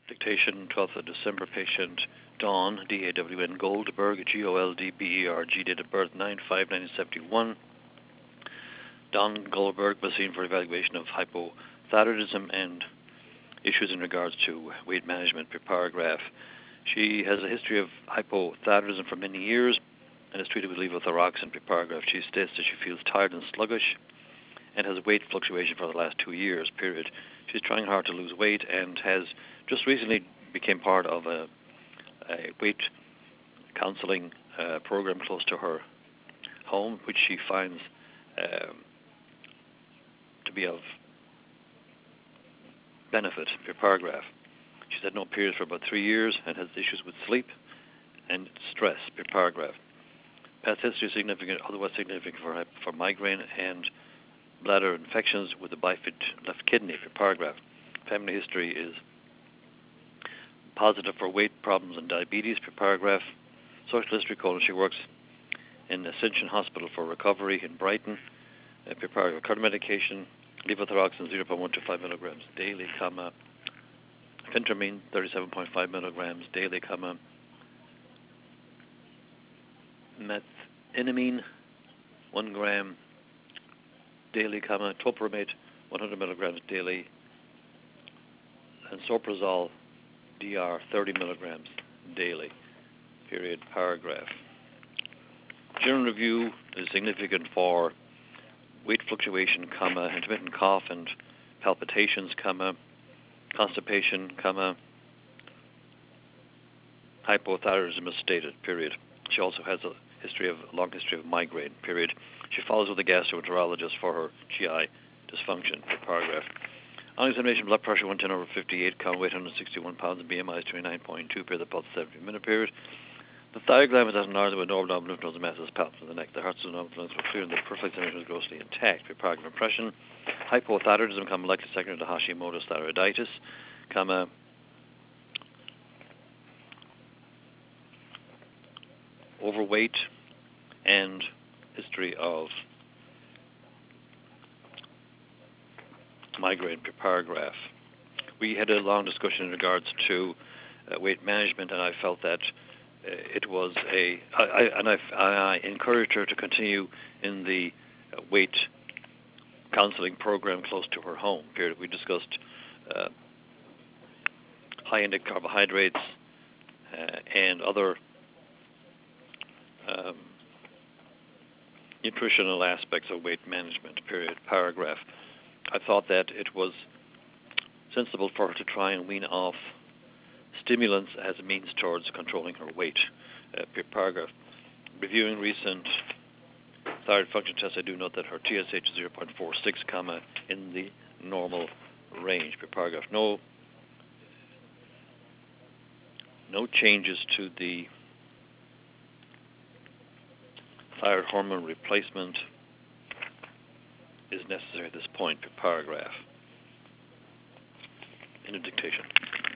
Dictation, 12th of December, patient Dawn, D-A-W-N, Goldberg, G-O-L-D-B-E-R-G, date of birth 9/5/1971. Dawn Goldberg was seen for evaluation of hypothyroidism and issues in regards to weight management per paragraph. She has a history of hypothyroidism for many years and is treated with levothyroxine per paragraph. She states that she feels tired and sluggish and has weight fluctuation for the last 2 years, period. She's trying hard to lose weight and has just recently became part of a weight counseling program close to her home, which she finds to be of benefit per paragraph. She's had no periods for about 3 years and has issues with sleep and stress per paragraph. Past history is significant, otherwise significant for migraine and bladder infections with the bifid left kidney per paragraph. Family history is positive for weight problems and diabetes per paragraph. Social history: she works in Ascension Hospital for Recovery in Brighton per paragraph. Current medication: levothyroxine 0.125 milligrams daily, phentermine 37.5 milligrams daily, methenamine 1 gram daily, topiramate 100 milligrams daily, and Soprazol DR 30 milligrams daily, period, paragraph. General review is significant for weight fluctuation, intermittent cough and palpitations, constipation, hypothyroidism is stated, period. She also has a long history of migraine, period. She follows with a gastroenterologist for her GI dysfunction, paragraph. On examination, blood pressure 110/58, count weight 161 pounds, and BMI is 29.2, period, the pulse 70-minute period. The thyroid gland was enlarged with normal lymph nodes and masses palpable in the neck. The heart's lymph nodes were clear and the peripheral examination was grossly intact, paragraph. Impression: hypothyroidism, likely secondary to Hashimoto's thyroiditis, overweight, and history of migraine per paragraph. We had a long discussion in regards to weight management, and I felt that it was I encouraged her to continue in the weight counseling program close to her home, period. We discussed high index carbohydrates and other nutritional aspects of weight management, period, paragraph. I thought that it was sensible for her to try and wean off stimulants as a means towards controlling her weight, per paragraph. Reviewing recent thyroid function tests, I do note that her TSH is 0.46, in the normal range, per paragraph. No changes to the thyroid hormone replacement is necessary at this point, per paragraph. In a dictation.